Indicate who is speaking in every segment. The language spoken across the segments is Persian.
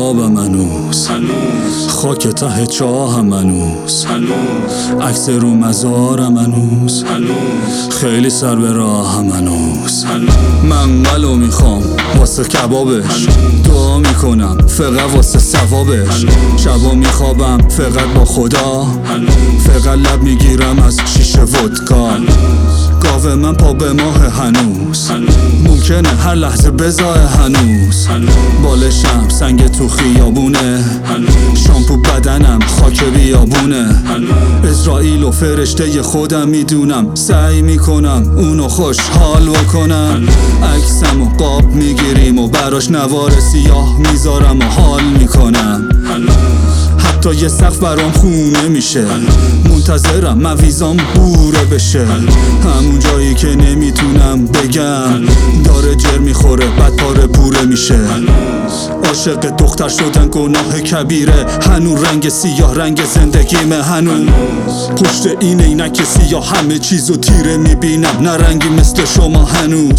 Speaker 1: مردابم هنوز، خاک ته چاهم هنوز، عکس رو مزارم هنوز، خیلی سر به راهم هنوز. من قلو میخوام واسه کبابش، دعا میکنم فقط واسه ثوابش. شبا میخوابم فقط با خدا، فقط لب میگیرم از شیشه ودکا. گاوه من پا به ماه هنوز، ممکنه هر لحظه بزاه هنوز. بالشم سنگ تو خیابونه، شامپو بدنم خاک بیابونه. اسرائیل و فرشته خودم میدونم، سعی میکنم اونو خوشحال بکنم. عکسم و قاب میگیریم و براش نوار سیاه میذارم و حال میکنم. حتی یه سقف برام خونه میشه، منتظرم مویزام بوره بشه. همون جایی که نمیتونم بگم، داره جر میخوره بعد پاره پوره میشه. عاشق دختر شدن گناه کبیره، هنوز رنگ سیاه رنگ زندگیمه. هنوز پشت این عینک سیاه همه چیزو تیره میبینم، نه رنگی مثل شما هنوز.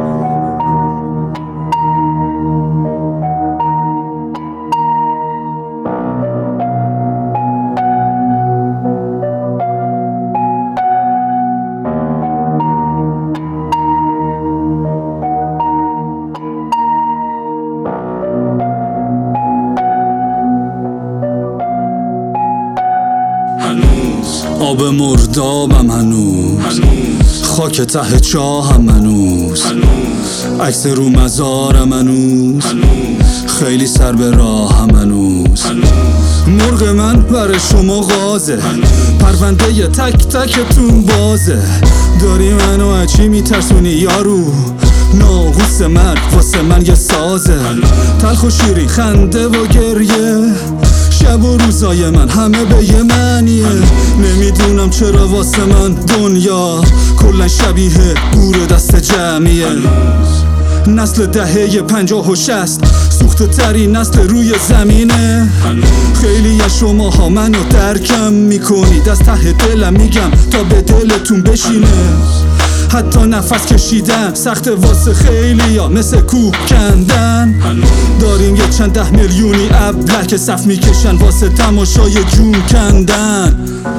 Speaker 1: آب مردابم هنوز، خاک ته چاهم هنوز، عکس رو مزارم هنوز، خیلی سر به راهم هنوز. مرغ من برای شما غازه، پرونده تک تکتون بازه. داری منو اچی میترسونی یارو، ناقوس مرگ واسه من یه سازه. تلخ و شیرین خنده و گریه، شب و روزای من همه به یه معنیه. نمیدونم چرا واسه من دنیا کلا شبیه گور دست جمعیه. نسل دهه 50 و 60 سوخته ترین نسل روی زمینه. خیلی از شماها منو درکم میکنید، از ته دلم میگم تا به دلتون بشینه. حتی نفس کشیدن سخت واسه خیلیا، مثل کوه کندن. داریم یه چند 10 میلیونی ابله که صف میکشن واسه تماشای جون کندن.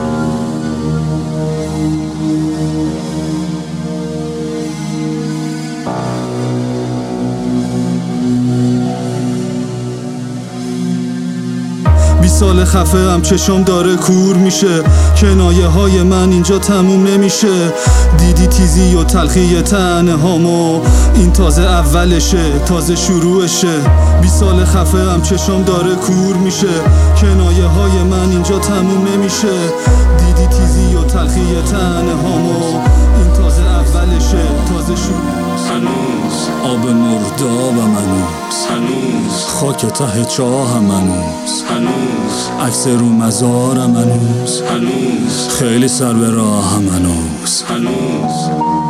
Speaker 1: 20 سال خفه هم چشم داره کور میشه، کنایه های من اینجا تموم نمیشه. دیدی تیزی و تلخی تنه هامو، این تازه اولشه تازه شروعشه. 20 سال خفه هم چشم داره کور میشه، کنایه های من اینجا تموم نمیشه. دیدی تیزی و تلخی تنه هامو، این تازه اولشه تازه شروعشه. آب مردابم هنوز، خاک ته چاهم هنوز، عکس رو مزارم هنوز، خیلی سر به راهم هنوز.